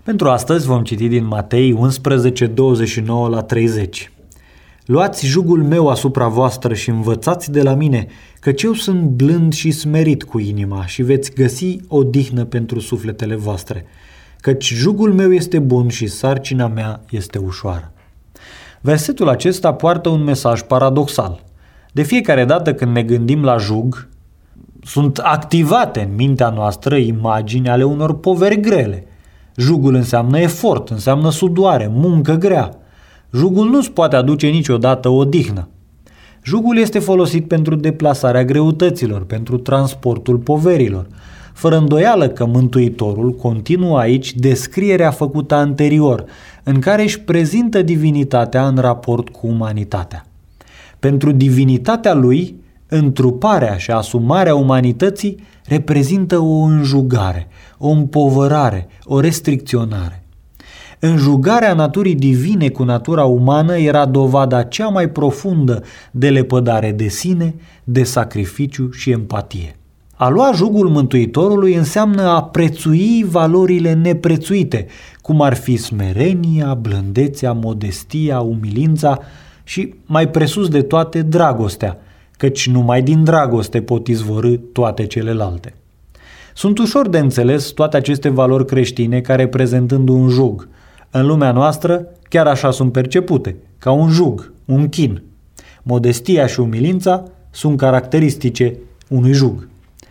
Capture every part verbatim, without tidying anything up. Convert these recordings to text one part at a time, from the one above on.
Pentru astăzi vom citi din Matei unsprezece, douăzeci și nouă la treizeci. Luați jugul meu asupra voastră și învățați de la mine, căci eu sunt blând și smerit cu inima și veți găsi odihnă pentru sufletele voastre, căci jugul meu este bun și sarcina mea este ușoară. Versetul acesta poartă un mesaj paradoxal. De fiecare dată când ne gândim la jug, sunt activate în mintea noastră imagini ale unor poveri grele. Jugul înseamnă efort, înseamnă sudoare, muncă grea. Jugul nu-ți poate aduce niciodată odihnă. Jugul este folosit pentru deplasarea greutăților, pentru transportul poverilor. Fără îndoială că Mântuitorul continuă aici descrierea făcută anterior, în care își prezintă divinitatea în raport cu umanitatea. Pentru divinitatea lui, întruparea și asumarea umanității reprezintă o înjugare, o împovărare, o restricționare. Înjugarea naturii divine cu natura umană era dovada cea mai profundă de lepădare de sine, de sacrificiu și empatie. A lua jugul Mântuitorului înseamnă a prețui valorile neprețuite, cum ar fi smerenia, blândețea, modestia, umilința și, mai presus de toate, dragostea, căci numai din dragoste pot izvorî toate celelalte. Sunt ușor de înțeles toate aceste valori creștine ca reprezentând un jug. În lumea noastră chiar așa sunt percepute, ca un jug, un chin. Modestia și umilința sunt caracteristice unui jug.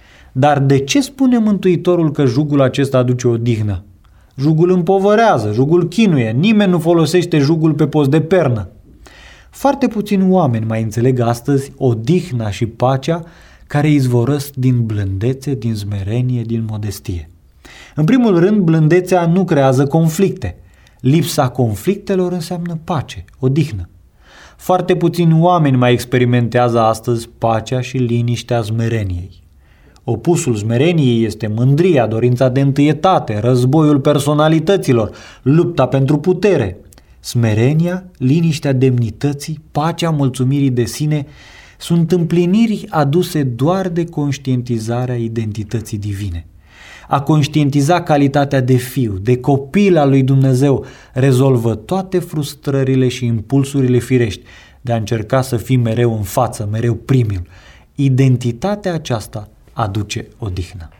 Dar de ce spune Mântuitorul că jugul acesta aduce odihnă? Jugul împovărează, jugul chinuie, nimeni nu folosește jugul pe post de pernă. Foarte puțini oameni mai înțeleg astăzi odihna și pacea care izvorăsc din blândețe, din smerenie, din modestie. În primul rând, blândețea nu creează conflicte. Lipsa conflictelor înseamnă pace, odihnă. Foarte puțini oameni mai experimentează astăzi pacea și liniștea smereniei. Opusul smereniei este mândria, dorința de întâietate, războiul personalităților, lupta pentru putere. Smerenia, liniștea demnității, pacea mulțumirii de sine sunt împliniri aduse doar de conștientizarea identității divine. A conștientiza calitatea de fiu, de copil al lui Dumnezeu, rezolvă toate frustrările și impulsurile firești de a încerca să fii mereu în față, mereu primul. Identitatea aceasta aduce odihnă.